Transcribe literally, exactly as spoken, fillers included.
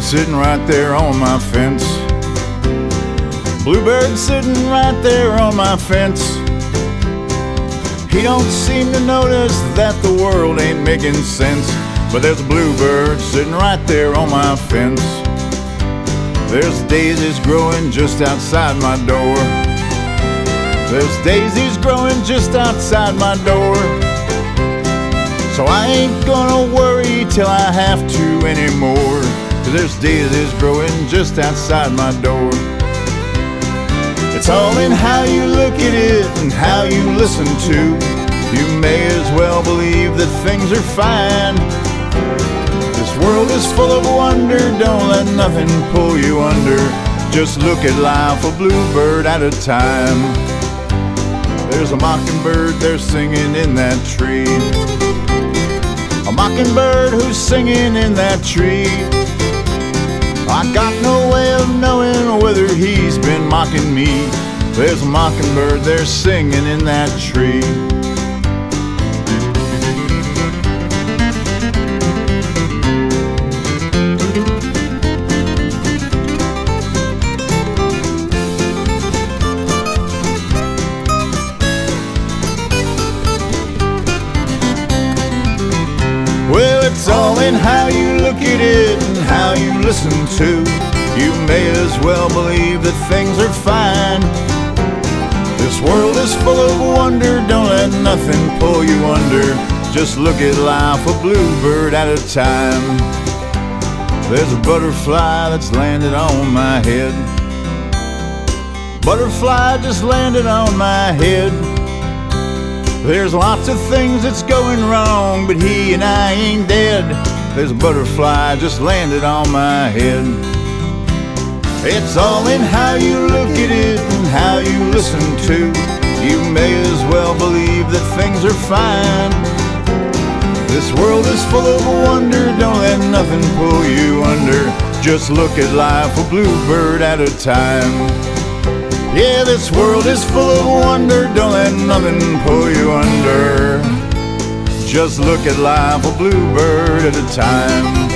sitting right there on my fence. Bluebird sitting right there on my fence. He don't seem to notice that the world ain't making sense. But there's a bluebird sitting right there on my fence. There's daisies growing just outside my door. There's daisies growing just outside my door. So I ain't gonna worry till I have to anymore. 'Cause there's daisies growing just outside my door. It's all in how you look at it and how you listen to. You may as well believe that things are fine. This world is full of wonder, don't let nothing pull you under. Just look at life a bluebird at a time. There's a mockingbird, they're singing in that tree. A mockingbird who's singing in that tree. I got no way of knowing whether he's been mocking me. There's a mockingbird, they're singing in that tree. Well, it's all in how you look at it and how you listen to. You may as well believe that things are fine. This world is full of wonder, don't let nothing pull you under. Just look at life a bluebird at a time. There's a butterfly that's landed on my head. Butterfly just landed on my head. There's lots of things that's going wrong, but he and I ain't dead. There's a butterfly just landed on my head. It's all in how you look at it and how you listen to. You may as well believe that things are fine. This world is full of wonder, don't let nothing pull you under. Just look at life a bluebird at a time. Yeah, this world is full of wonder, don't let nothing pull you under. Just look at life a bluebird at a time.